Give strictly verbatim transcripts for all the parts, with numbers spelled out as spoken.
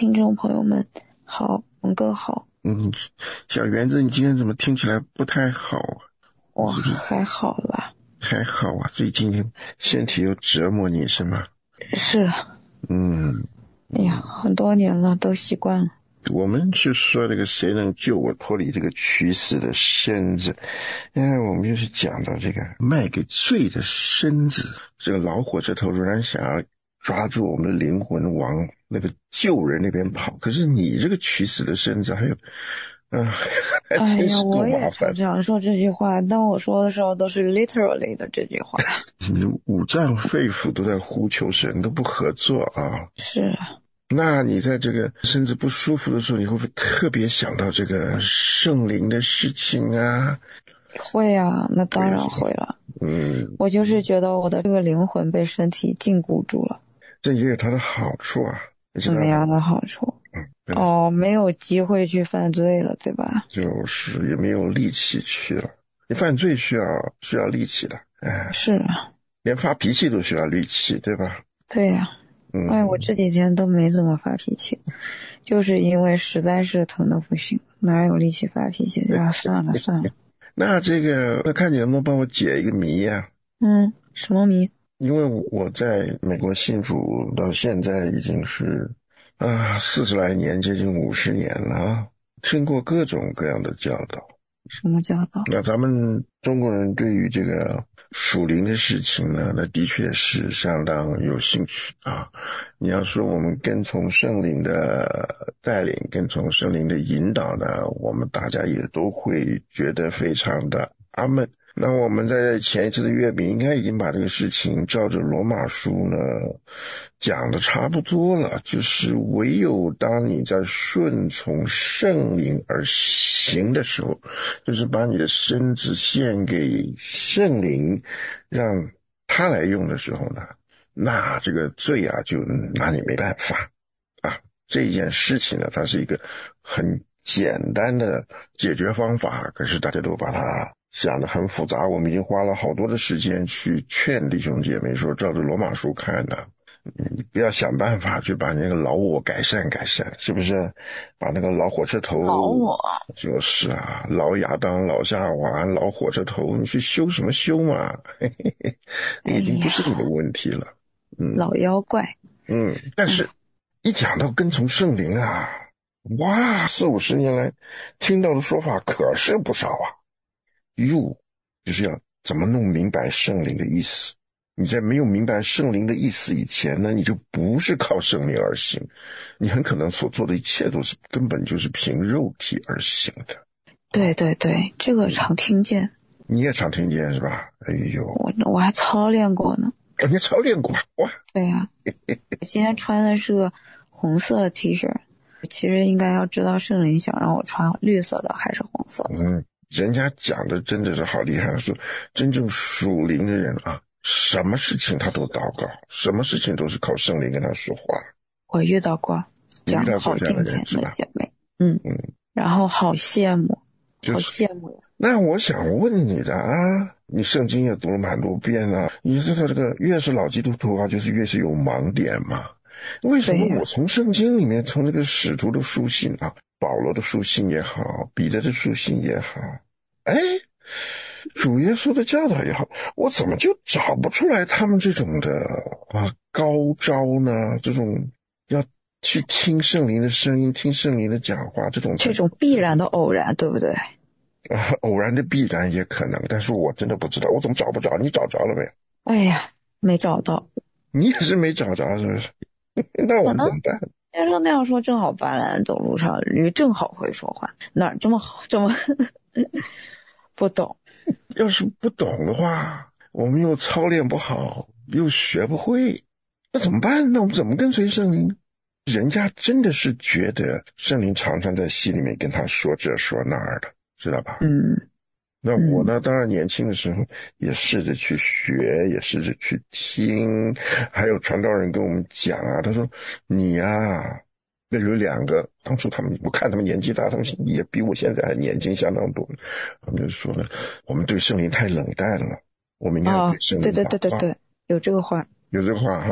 听众朋友们好，文哥好。 嗯，小园子，你今天怎么听起来不太好啊？ 我还好啦。 还好啊，最近身体又折磨你是吗？ 是。 嗯。 哎呀，很多年了，都习惯了。 我们就说这个谁能救我脱离这个取死的身子，因为我们就是讲到这个卖给罪的身子，这个老火车头仍然想要抓住我们的灵魂往那个救人那边跑，可是你这个取死的身子还有啊，还真是够麻烦。 哎呀，我也常常说这句话，但我说的时候都是 literally 的这句话。 你五脏肺腑都在呼求神，都不合作啊。 是啊。 那你在这个身子不舒服的时候，你会不会特别想到这个圣灵的事情啊？ 会啊，那当然会了。 嗯， 我就是觉得我的这个灵魂被身体禁锢住了。 这也有它的好处啊。 怎么样的好处？ 嗯， 哦，没有机会去犯罪了，对吧？ 就是也没有力气去了。你犯罪需要需要力气的，哎， 是啊， 连发脾气都需要力气，对吧？ 对呀、啊。 嗯， 哎，我这几天都没怎么发脾气，就是因为实在是疼得不行，哪有力气发脾气？啊，算了算了。 那这个，那看你能不能帮我解一个谜呀、 啊？嗯，什么谜？ 因为我在美国信主到现在已经是啊四十来年，接近五十年了，听过各种各样的教导。 什么教导？ 那咱们中国人对于这个属灵的事情呢，那的确是相当有兴趣啊。你要说我们跟从圣灵的带领，跟从圣灵的引导呢，我们大家也都会觉得非常的阿们。那我们在前一次的月饼应该已经把这个事情照着罗马书呢讲的差不多了，就是唯有当你在顺从圣灵而行的时候，就是把你的身子献给圣灵让他来用的时候呢，那这个罪啊就拿你没办法啊。这件事情呢，它是一个很简单的解决方法，可是大家都把它想得很复杂。我们已经花了好多的时间去劝弟兄姐妹说，照着罗马书看呢，你不要想办法去把那个老我改善改善，是不是？把那个老火车头， 老我就是啊，老亚当、老夏娃、老火车头，你去修什么修嘛？嘿嘿嘿，已经不是你的问题了。嗯， 老妖怪。 嗯，但是一讲到跟从圣灵啊，哇，四五十年来听到的说法可是不少啊。哟，就是要怎么弄明白圣灵的意思。你在没有明白圣灵的意思以前呢，你就不是靠圣灵而行，你很可能所做的一切都是根本就是凭肉体而行的。 对对对，这个常听见。 你也常听见是吧？哎呦， 我我还操练过呢。 哦，你操练过哇？ 对呀、啊，我今天穿的是个红色 T 恤，其实应该要知道圣灵想让我穿绿色的还是红色的。 嗯，人家讲的真的是好厉害，说真正属灵的人啊，什么事情他都祷告，什么事情都是靠圣灵跟他说话。 我遇到过讲好敬虔的姐妹，嗯嗯，然后好羡慕，好羡慕呀。 那我想问你的啊，你圣经也读了蛮多遍啊，你知道这个越是老基督徒啊，就是越是有盲点嘛。为什么我从圣经里面，从这个使徒的书信啊，保罗的书信也好，彼得的书信也好，哎，主耶稣的教导也好，我怎么就找不出来他们这种的啊高招呢？这种要去听圣灵的声音，听圣灵的讲话，这种这种必然的偶然，对不对？ 啊，偶然的必然也可能，但是我真的不知道，我怎么找不着？你找着了没有？ 哎呀，没找到。 你也是没找着，是不是？那我们怎么办？ 要说那样说正好白兰走路上驴正好会说话，哪儿这么好这么不懂？ 要是不懂的话，我们又操练不好，又学不会，那怎么办？那我们怎么跟随圣灵？人家真的是觉得圣灵常常在心里面跟他说这说那儿的，知道吧？ 嗯。 那我呢，当然年轻的时候也试着去学，也试着去听，还有传道人跟我们讲啊，他说你啊，那有两个，当初他们我看他们年纪大，他们也比我现在还年轻相当多，他们就说呢，我们对圣灵太冷淡了，我们应该对圣灵祷告。 哦，对对对对对，有这个话， 有这个话哈。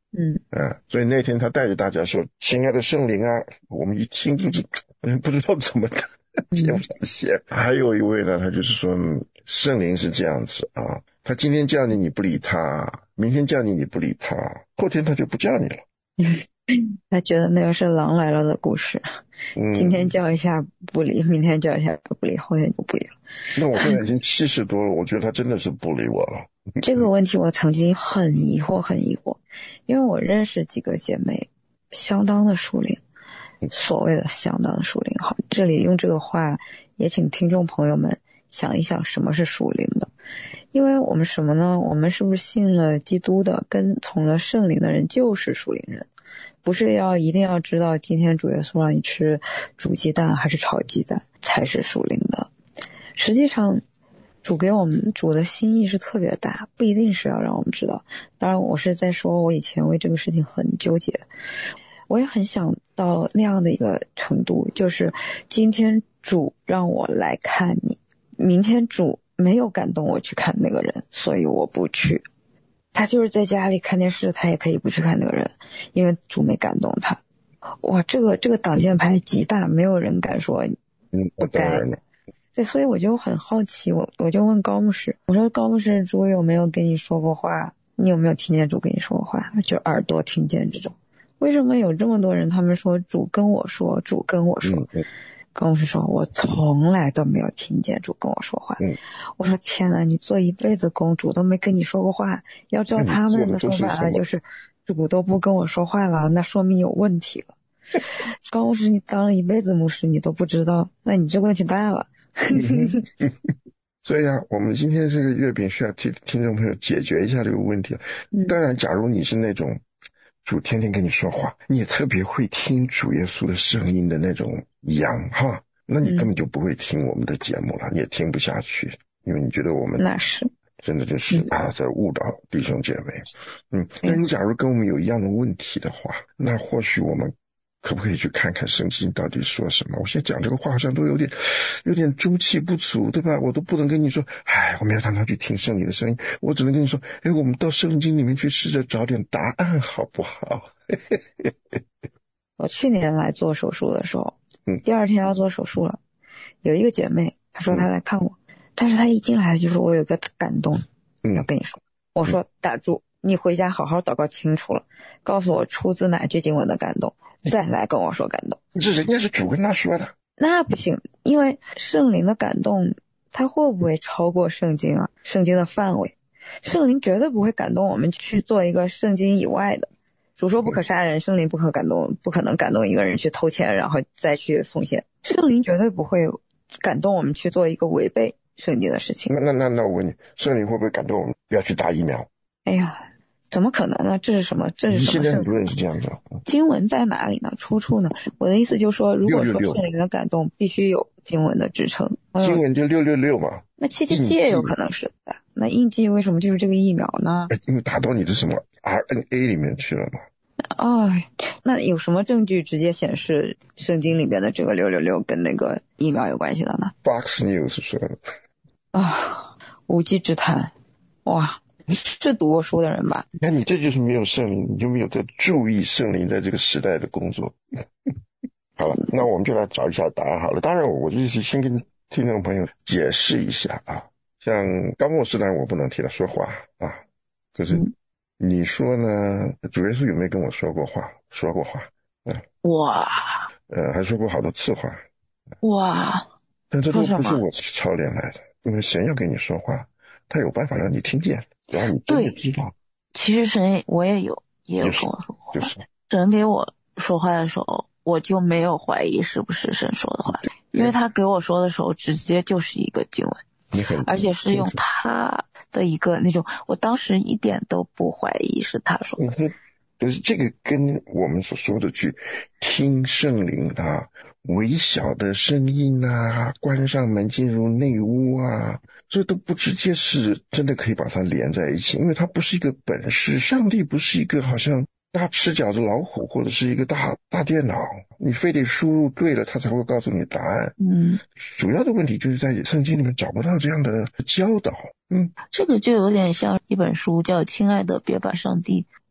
嗯啊，所以那天他带着大家说，亲爱的圣灵啊，我们一听不知不知道怎么的接不上线。还有一位呢，他就是说圣灵是这样子啊，他今天叫你你不理他，明天叫你你不理他，后天他就不叫你了。 他觉得那个是狼来了的故事， 嗯， 今天叫一下不理，明天叫一下不理，后天就不理了。 那我现在已经七十多了，我觉得他真的是不理我了。 这个问题我曾经很疑惑很疑惑，因为我认识几个姐妹相当的属灵，所谓的相当的属灵，好，这里用这个话也请听众朋友们想一想什么是属灵的。因为我们什么呢？我们是不是信了基督的，跟从了圣灵的人就是属灵人，不是要一定要知道今天主耶稣让你吃煮鸡蛋还是炒鸡蛋才是属灵的。实际上主给我们主的心意是特别大，不一定是要让我们知道。当然我是在说我以前为这个事情很纠结，我也很想到那样的一个程度，就是今天主让我来看你，明天主没有感动我去看那个人，所以我不去。他就是在家里看电视，他也可以不去看那个人，因为主没感动他。哇，这个这个挡箭牌极大，没有人敢说嗯， 不该。对，所以我就很好奇，我我就问高牧师，我说高牧师，主有没有跟你说过话？你有没有听见主跟你说过话？就耳朵听见这种。为什么有这么多人他们说主跟我说，主跟我说？嗯，高牧师说，我从来都没有听见主跟我说话。 嗯， 我说天哪，你做一辈子公主都没跟你说过话，要照他们的说法就是主都不跟我说话了，那说明有问题了。高牧师，你当了一辈子牧师你都不知道，那你这问题大了。 嗯、所以啊，我们今天这个月饼需要替听众朋友解决一下这个问题。当然假如你是那种主天天跟你说话，你也特别会听主耶稣的声音的那种羊哈，那你根本就不会听我们的节目了，嗯、你也听不下去，因为你觉得我们那是真的就是啊在误导弟兄姐妹。嗯，那你假如跟我们有一样的问题的话，那或许我们可不可以去看看圣经到底说什么？我现在讲这个话好像都有点有点中气不足，对吧？我都不能跟你说，哎，我们要常常去听圣灵的声音，我只能跟你说，哎，我们到圣经里面去试着找点答案，好不好？ 我去年来做手术的时候， 嗯， 第二天要做手术了，有一个姐妹，她说她来看我，嗯、但是她一进来就说我有个感动， 嗯， 要跟你说，我说打住，你回家好好祷告清楚了，告诉我出自哪句经文的感动。再来跟我说感动， 这人家是主跟他说的， 那不行，因为圣灵的感动，它会不会超过圣经啊？圣经的范围，圣灵绝对不会感动我们去做一个圣经以外的。主说不可杀人，圣灵不可感动，不可能感动一个人去偷钱，然后再去奉献。圣灵绝对不会感动我们去做一个违背圣经的事情。 那那那那我问你，圣灵会不会感动我们不要去打疫苗？ 哎呀。怎么可能呢？这是什么？这是什么？ 现在很多人是这样子。 经文在哪里呢？出处呢？我的意思就是说，如果说圣灵的感动必须有经文的支撑， 经文就六六六嘛。 那七七七也有可能是的。那印记为什么就是这个疫苗呢？ 因为打到你的什么 R N A 里面去了嘛。 哦，那有什么证据直接显示圣经里边的这个六六六跟那个疫苗有关系的呢 ？Fox News 说的。 啊，无稽之谈，哇！你是读过书的人吧？ 那你这就是没有圣灵，你就没有在注意圣灵在这个时代的工作。好了，那我们就来找一下答案好了。当然我就是先跟听众朋友解释一下啊，像高牧师呢我不能替他说话啊，可是你说呢，主耶稣有没有跟我说过话？说过话啊， 哇呃还说过好多次话哇， 但这都不是我操练来的，因为神要跟你说话，他有办法让你听见，然后你真的知道。 其实神我也有也有跟我说话， 就是、 神给我说话的时候，我就没有怀疑是不是神说的话，因为他给我说的时候直接就是一个经文，而且是用他的一个那种，我当时一点都不怀疑是他说的。 嗯，就是这个跟我们所说的去听圣灵啊，微小的声音啊，关上门进入内屋啊，这都不直接是真的可以把它连在一起，因为它不是一个本事，上帝不是一个好像大吃饺子老虎或者是一个大大电脑，你非得输入对了他才会告诉你答案。 嗯， 主要的问题就是在圣经里面找不到这样的教导。嗯， 这个就有点像一本书叫《亲爱的别把上帝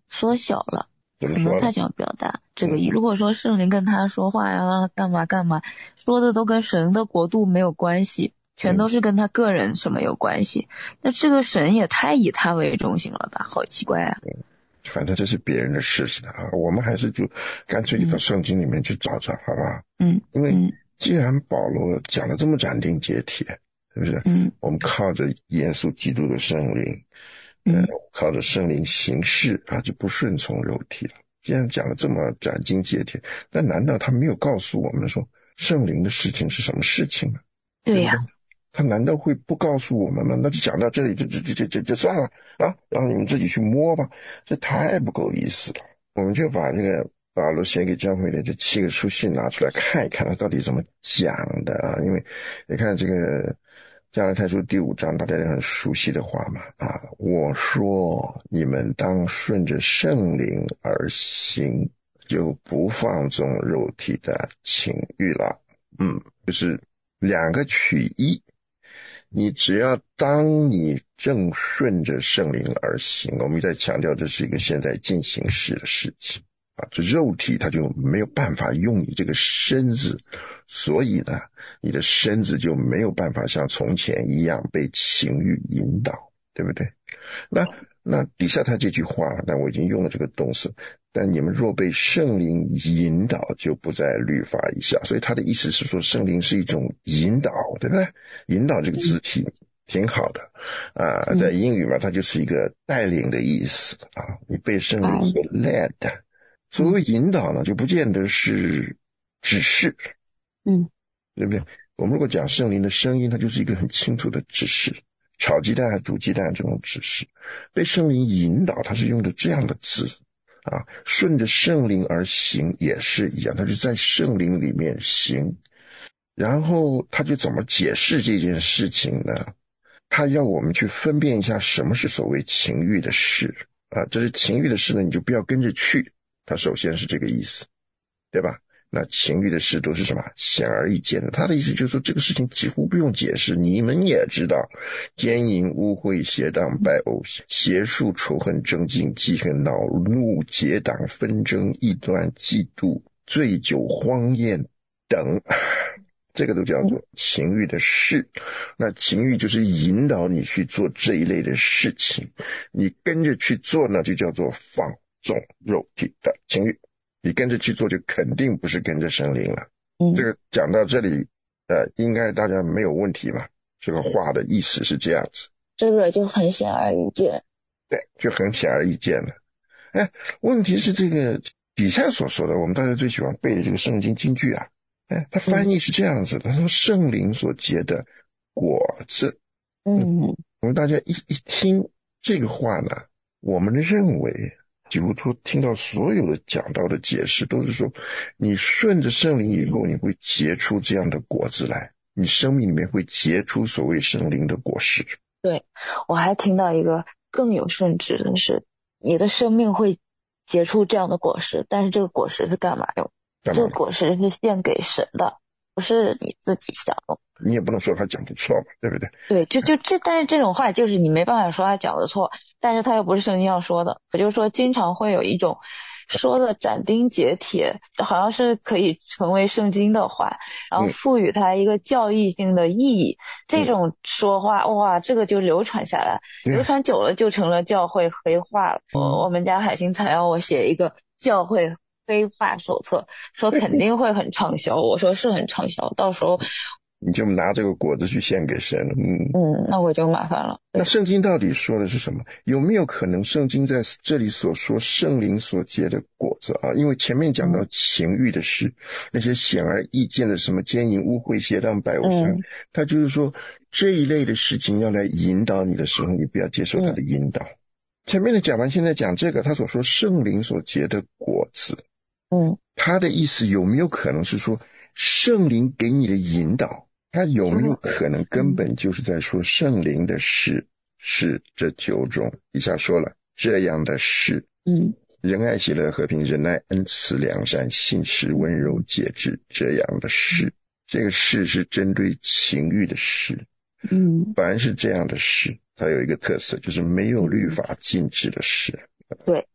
缩小了， 可能他想表达这个意、嗯、如果说圣灵跟他说话呀，让他干嘛干嘛，说的都跟神的国度没有关系，全都是跟他个人什么有关系、嗯、那这个神也太以他为中心了吧，好奇怪啊。 嗯，反正这是别人的事情啊，我们还是就干脆到圣经里面去找找、嗯、好吧。 嗯， 因为既然保罗讲的这么斩钉截铁，是不是？ 嗯， 我们靠着耶稣基督的圣灵，呃，靠着圣灵行事啊，就不顺从肉体了。既然讲的这么斩钉截铁，那难道他没有告诉我们说圣灵的事情是什么事情呢？ 对呀、啊， 他难道会不告诉我们吗？那就讲到这里，就就就就就就算了啊，让你们自己去摸吧，这太不够意思了。我们就把这个保罗写给教会的这七个书信拿出来看一看，他到底怎么讲的啊？因为你看这个加拉太书第五章，大家很熟悉的话嘛啊，我说你们当顺着圣灵而行，就不放纵肉体的情欲了。嗯，就是两个取一，你只要当你正顺着圣灵而行，我们在强调这是一个现在进行时的事情啊，这肉体它就没有办法用你这个身子，所以呢你的身子就没有办法像从前一样被情欲引导，对不对？那那底下他这句话，但我已经用了这个动词，但你们若被圣灵引导，就不在律法以下。所以他的意思是说圣灵是一种引导，对不对？引导这个字体挺好的啊，在英语嘛，它就是一个带领的意思啊，你被圣灵所 led。所谓引导呢，就不见得是指示， 嗯， 对不对？我们如果讲圣灵的声音，它就是一个很清楚的指示，炒鸡蛋还煮鸡蛋这种指示。被圣灵引导，它是用的这样的字啊，顺着圣灵而行也是一样，它就在圣灵里面行。然后他就怎么解释这件事情呢？他要我们去分辨一下什么是所谓情欲的事啊，这是情欲的事呢，你就不要跟着去。他首先是这个意思，对吧？那情欲的事都是什么？显而易见的。他的意思就是说，这个事情几乎不用解释，你们也知道，奸淫、污秽、邪荡、拜偶像、邪术、仇恨、争竞、记恨、恼怒、结党、纷争、异端、嫉妒、醉酒、荒宴等，这个都叫做情欲的事。那情欲就是引导你去做这一类的事情，你跟着去做呢，就叫做放纵肉体的情欲。你跟着去做就肯定不是跟着圣灵了。 嗯， 这个讲到这里呃，应该大家没有问题吧？这个话的意思是这样子， 这个就很显而易见。 对，就很显而易见了。哎，问题是这个底下所说的，我们大家最喜欢背的这个圣经金句啊，哎，它翻译是这样子的，他说圣灵所结的果子。 嗯， 我们大家一一听这个话呢，我们认为几乎都听到所有的讲到的解释都是说，你顺着圣灵以后，你会结出这样的果子来，你生命里面会结出所谓圣灵的果实。 对，我还听到一个更有甚至的是，你的生命会结出这样的果实，但是这个果实是干嘛用？这个果实是献给神的，不是你自己想用。 你也不能说他讲的错嘛，对不对？ 对，就就这，但是这种话就是你没办法说他讲的错，但是他又不是圣经要说的。我就说经常会有一种说的斩钉截铁，好像是可以成为圣经的话，然后赋予它一个教义性的意义。嗯、这种说话，哇，这个就流传下来，嗯、流传久了就成了教会黑话了。嗯、我我们家海星才让我写一个教会黑话手册，说肯定会很畅销。我说是很畅销，到时候你就拿这个果子去献给神了。嗯嗯，那我就麻烦了。 那圣经到底说的是什么？有没有可能圣经在这里所说圣灵所结的果子啊？因为前面讲到情欲的事，嗯、那些显而易见的什么奸淫、污秽、邪荡、拜偶像，嗯、他就是说这一类的事情要来引导你的时候，你不要接受他的引导。嗯、前面的讲完，现在讲这个，他所说圣灵所结的果子， 嗯， 他的意思有没有可能是说圣灵给你的引导？他有没有可能根本就是在说圣灵的事是这九种？以下说了这样的事， 嗯， 仁爱、喜乐、和平、忍耐、恩慈、良善、信实、温柔、节制，这样的事。这个事是针对情欲的事， 嗯， 凡是这样的事，它有一个特色，就是没有律法禁止的事。 对，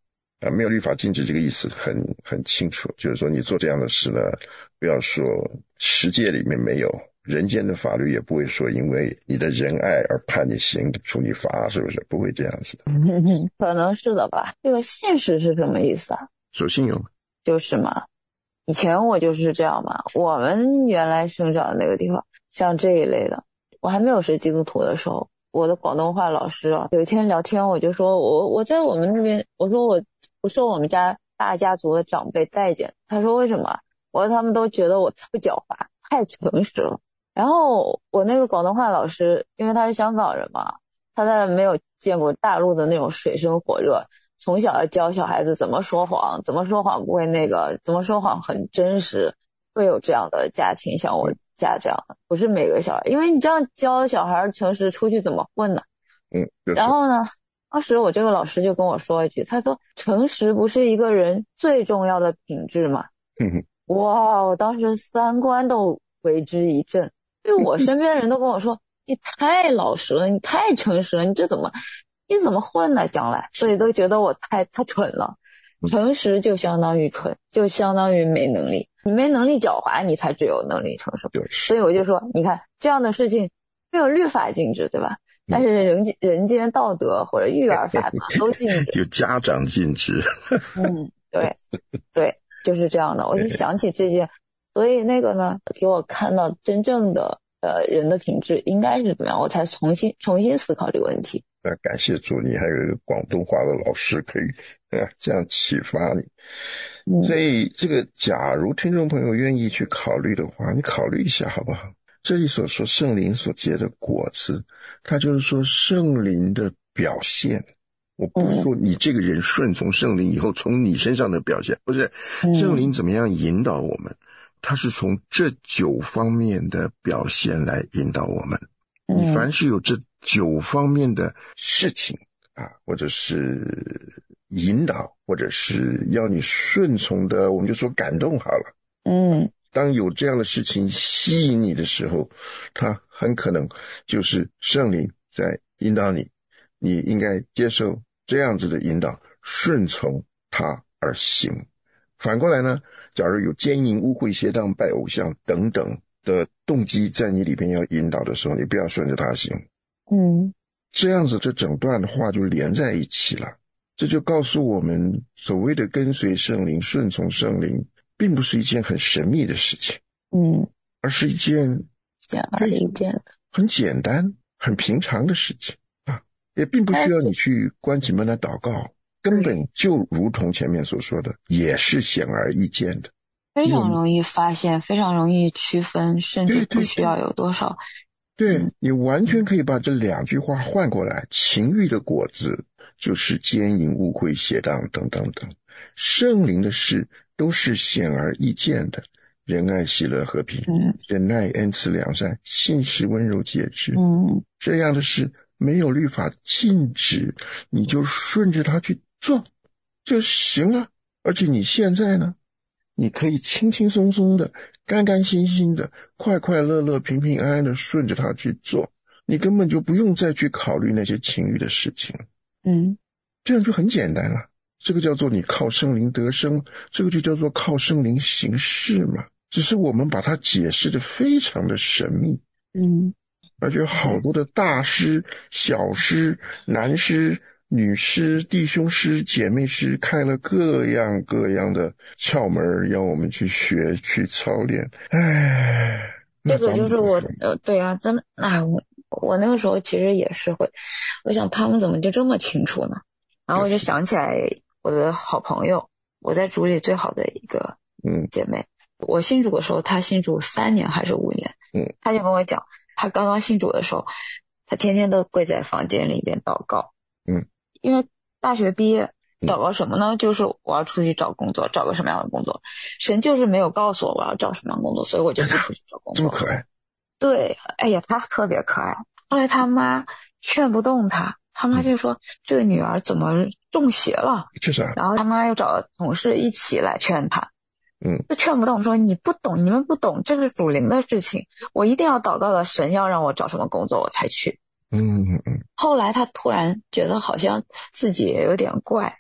啊，没有律法禁止这个意思很很清楚，就是说你做这样的事呢，不要说世界里面没有，人间的法律也不会说因为你的仁爱而判你刑处你罚，是不是？不会这样子的。 可能是的吧。这个信实是什么意思啊？ 守信用。就是嘛，以前我就是这样嘛，我们原来生长的那个地方像这一类的，我还没有是基督徒的时候，我的广东话老师啊，有一天聊天我就说我我在我们那边，我说我不受我们家大家族的长辈待见，他说为什么？我说他们都觉得我太狡猾太诚实了。然后我那个广东话老师因为他是香港人嘛，他在没有见过大陆的那种水深火热，从小要教小孩子怎么说谎，怎么说谎不会那个，怎么说谎很真实，会有这样的家庭，像我家这样的，不是每个小孩，因为你这样教小孩诚实出去怎么混呢？ 嗯， 然后呢，当时我这个老师就跟我说一句，他说诚实不是一个人最重要的品质嘛。 嗯， 哇，我当时三观都为之一振，因为我身边人都跟我说你太老实了，你太诚实了，你这怎么你怎么混呢将来，所以都觉得我太太蠢了。诚实就相当于蠢，就相当于没能力，你没能力狡猾，你才只有能力承受。所以我就说你看这样的事情没有律法禁止对吧，但是人间人间道德或者育儿法则都禁止。 有家长禁止。 嗯，对对，就是这样的。我就想起这件，所以那个呢给我看到真正的呃人的品质应该是怎么样，我才重新重新思考这个问题。 那感谢主，你还有一个广东话的老师可以啊这样启发你。嗯、所以这个假如听众朋友愿意去考虑的话，你考虑一下好不好？这里所说圣灵所结的果子，它就是说圣灵的表现。我不说你这个人顺从圣灵以后从你身上的表现，不是圣灵怎么样引导我们，它是从这九方面的表现来引导我们。你凡是有这九方面的事情啊，或者是引导，或者是要你顺从的，我们就说感动好了。 嗯， 当有这样的事情吸引你的时候，它很可能就是圣灵在引导你，你应该接受这样子的引导，顺从它而行。反过来呢，假如有奸淫、污秽、邪荡、拜偶像等等的动机在你里边要引导的时候，你不要顺着它行。 嗯， 这样子这整段的话就连在一起了。这就告诉我们，所谓的跟随圣灵、顺从圣灵并不是一件很神秘的事情。 嗯， 而是一件显而易见的很简单很平常的事情啊，也并不需要你去关起门来祷告，根本就如同前面所说的，也是显而易见的， 非常容易发现，非常容易区分，甚至不需要有多少。 对，对，对，你完全可以把这两句话换过来，情欲的果子就是奸淫、污秽、邪荡等等等，圣灵的事都是显而易见的，仁爱、喜乐、和平、 嗯、 忍耐、恩慈、良善、信实、温柔、节制。 嗯， 这样的事没有律法禁止，你就顺着它去做就行了。而且你现在呢，你可以轻轻松松的、干干心心的、快快乐乐、平平安安的顺着它去做，你根本就不用再去考虑那些情欲的事情。 嗯， 这样就很简单了。这个叫做你靠圣灵得生，这个就叫做靠圣灵行事嘛。只是我们把它解释的非常的神秘。 嗯， 而且好多的大师、小师、男师、女师、弟兄师、姐妹师，开了各样各样的窍门让我们去学去操练。唉， 这个就是我呃，对啊，咱们哎，我我那个时候其实也是会，我想他们怎么就这么清楚呢？然后我就想起来我的好朋友，我在主里最好的一个嗯姐妹，嗯、我信主的时候，她信主三年还是五年， 嗯， 她就跟我讲，她刚刚信主的时候，她天天都跪在房间里边祷告， 嗯， 因为大学毕业。祷告什么呢？就是我要出去找工作，找个什么样的工作？神就是没有告诉我我要找什么样的工作，所以我就不出去找工作。 这么可爱？ 对，哎呀，他特别可爱。后来他妈劝不动他，他妈就说、嗯、这个女儿怎么中邪了？ 就是啊。 然后他妈又找同事一起来劝他， 嗯， 就劝不动，说你不懂，你们不懂，这是属灵的事情，我一定要祷告了，神要让我找什么工作我才去。 嗯嗯嗯。 后来他突然觉得好像自己也有点怪。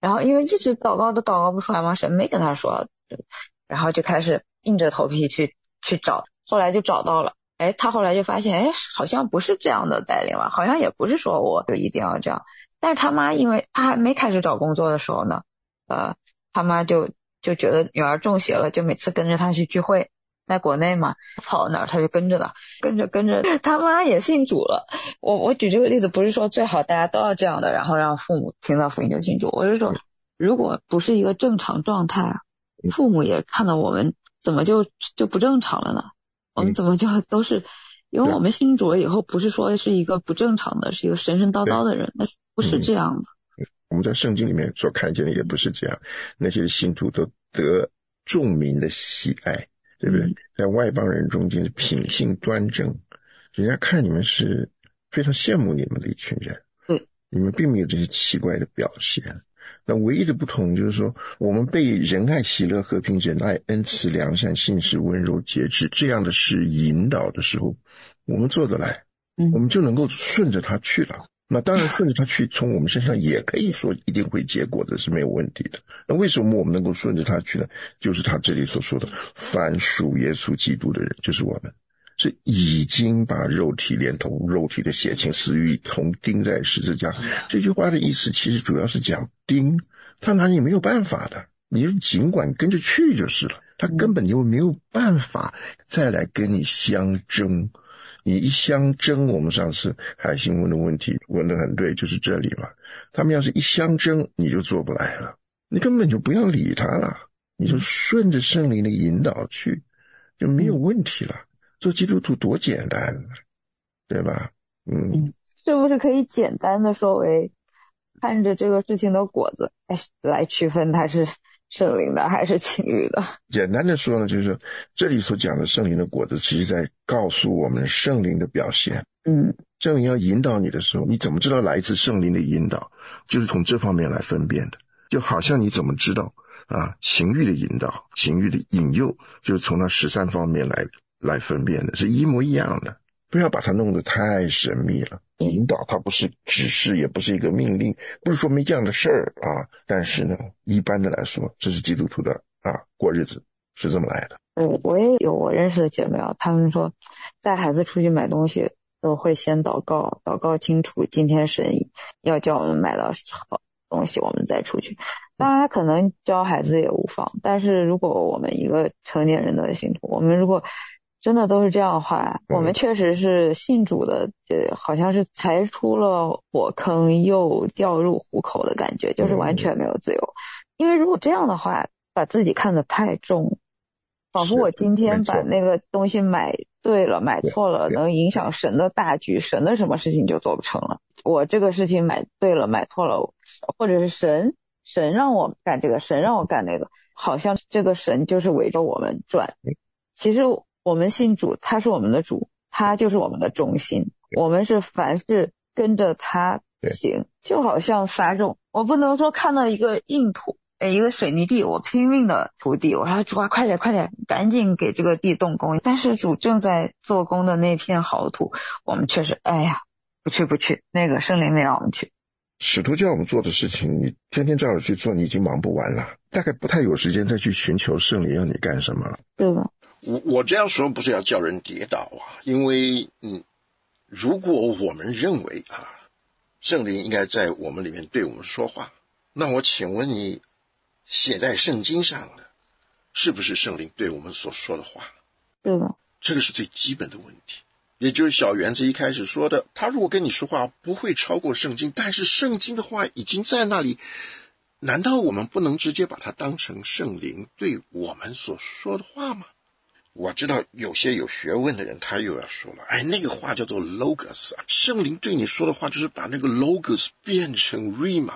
然后因为一直祷告都祷告不出来嘛，神没跟他说，然后就开始硬着头皮去去找，后来就找到了。哎，他后来就发现，哎，好像不是这样的带领了，好像也不是说我就一定要这样。但是他妈因为他还没开始找工作的时候呢，呃，他妈就就觉得女儿中邪了，就每次跟着他去聚会，在国内嘛，跑到哪儿他就跟着的，跟着跟着，他妈也信主了。我我举这个例子不是说最好大家都要这样的，然后让父母听到福音就信主，我是说如果不是一个正常状态啊，父母也看到我们怎么就就不正常了呢？我们怎么就都是，因为我们信主了以后不是说是一个不正常的，是一个神神叨叨的人，那不是这样的。 嗯、我们在圣经里面所看见的也不是这样，那些信徒都得众民的喜爱，对不对？嗯、在外邦人中间品性端正，人家看你们是非常羡慕你们的一群人。 对， 你们并没有这些奇怪的表现。那唯一的不同就是说，我们被仁爱、喜乐、和平、忍耐、恩慈、良善、信实、温柔、节制这样的事引导的时候，我们做得来，我们就能够顺着他去了。那当然顺着他去，从我们身上也可以说一定会结果的，是没有问题的。那为什么我们能够顺着他去呢？就是他这里所说的，凡属耶稣基督的人，就是我们，是已经把肉体连同肉体的血情私欲同钉在十字架。这句话的意思其实主要是讲钉，他哪里没有办法的，你就尽管跟着去就是了，他根本就没有办法再来跟你相争。你一相争，我们上次海星问的问题问得很对，就是这里嘛。他们要是一相争，你就做不来了，你根本就不要理他了，你就顺着圣灵的引导去，就没有问题了。做基督徒多简单，对吧？嗯， 是不是可以简单的说为看着这个事情的果子来区分它是圣灵的还是情欲的？ 简单的说呢，就是这里所讲的圣灵的果子，其实在告诉我们圣灵的表现。 嗯， 圣灵要引导你的时候，你怎么知道来自圣灵的引导？就是从这方面来分辨的。就好像你怎么知道啊，情欲的引导、情欲的引诱，就是从那十三方面来来分辨的，是一模一样的。不要把它弄得太神秘了。引导它不是指示，也不是一个命令，不是说没这样的事儿啊。但是呢，一般的来说，这是基督徒的啊过日子是这么来的。 嗯，我也有我认识的姐妹啊，他们说带孩子出去买东西都会先祷告，祷告清楚今天神要叫我们买到好东西，我们再出去。当然可能教孩子也无妨，但是如果我们一个成年人的信徒，我们如果真的都是这样的话，我们确实是信主的，就好像是才出了火坑又掉入虎口的感觉，就是完全没有自由。因为如果这样的话，把自己看得太重，仿佛我今天把那个东西买对了买错了，能影响神的大局，神的什么事情就做不成了。我这个事情买对了买错了，或者是神神让我干这个，神让我干那个，好像这个神就是围着我们转。其实我们信主，他是我们的主，他就是我们的中心，我们是凡事跟着他行。就好像撒种，我不能说看到一个硬土，一个水泥地，我拼命的涂地，我说主啊快点快点，赶紧给这个地动工。但是主正在做工的那片好土，我们确实哎呀不去不去，那个圣灵没让我们去。 使徒叫我们做的事情，你天天照着去做，你已经忙不完了，大概不太有时间再去寻求圣灵要你干什么了。 对的。 我我这样说不是要叫人跌倒啊，因为嗯，如果我们认为啊，圣灵应该在我们里面对我们说话，那我请问你，写在圣经上的是不是圣灵对我们所说的话？ 对的， 这个是最基本的问题。也就是小园子一开始说的，他如果跟你说话不会超过圣经，但是圣经的话已经在那里，难道我们不能直接把它当成圣灵对我们所说的话吗？我知道有些有学问的人他又要说了，哎，那个话叫做 logos 啊，圣灵对你说的话就是把那个 logos 变成 rhema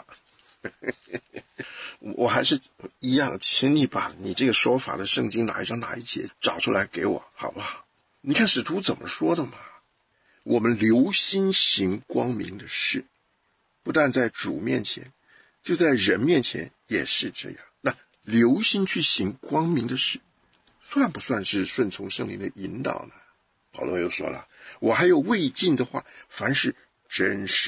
我还是一样，请你把你这个说法的圣经哪一章哪一节找出来给我好不好？你看使徒怎么说的嘛，我们留心行光明的事，不但在主面前，就在人面前也是这样。那留心去行光明的事，算不算是顺从圣灵的引导呢？保罗又说了，我还有未尽的话，凡是真实的、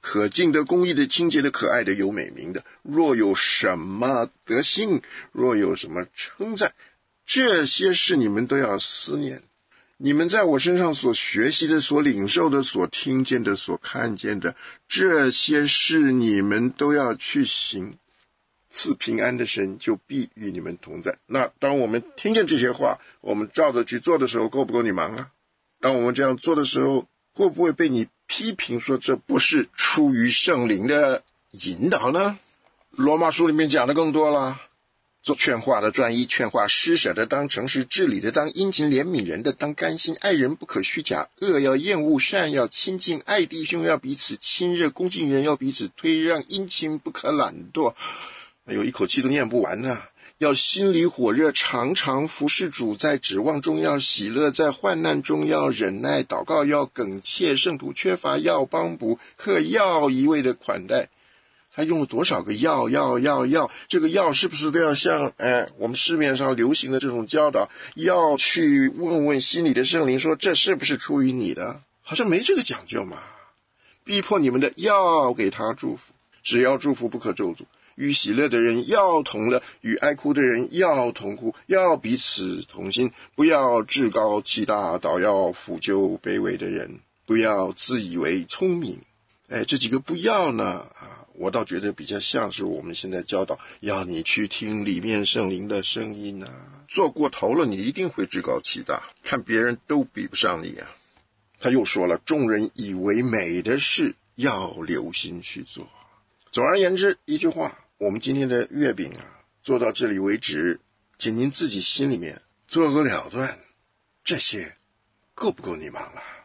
可敬的、公义的、清洁的、可爱的、有美名的，若有什么德行，若有什么称赞，这些事你们都要思念。你们在我身上所学习的、所领受的、所听见的、所看见的，这些事你们都要去行。赐平安的神就必与你们同在。那当我们听见这些话，我们照着去做的时候，够不够你忙啊？当我们这样做的时候，会不会被你批评说这不是出于圣灵的引导呢？罗马书里面讲的更多了，做劝化的专一，劝化施舍的当诚实，治理的当殷勤，怜悯人的当甘心，爱人不可虚假，恶要厌恶，善要亲近，爱弟兄要彼此亲热，恭敬人要彼此推让，殷勤不可懒惰。哎呦，一口气都念不完啊！要心里火热，常常服侍主，在指望中要喜乐，在患难中要忍耐，祷告要恳切，圣徒缺乏要帮补，客要一味的款待。他用了多少个要要要要？这个要是不是都要像哎我们市面上流行的这种教导，要去问问心里的圣灵，说这是不是出于你的？好像没这个讲究嘛。逼迫你们的要给他祝福，只要祝福不可咒诅。与喜乐的人要同乐，与哀哭的人要同哭，要彼此同心，不要自高气大，倒要抚救卑微的人，不要自以为聪明。哎，这几个不要呢啊，我倒觉得比较像是我们现在教导，要你去听里面圣灵的声音啊，做过头了，你一定会自高气大，看别人都比不上你啊。他又说了，众人以为美的事要留心去做。总而言之，一句话，我们今天的月饼啊，做到这里为止，请您自己心里面做个了断，这些够不够你忙了？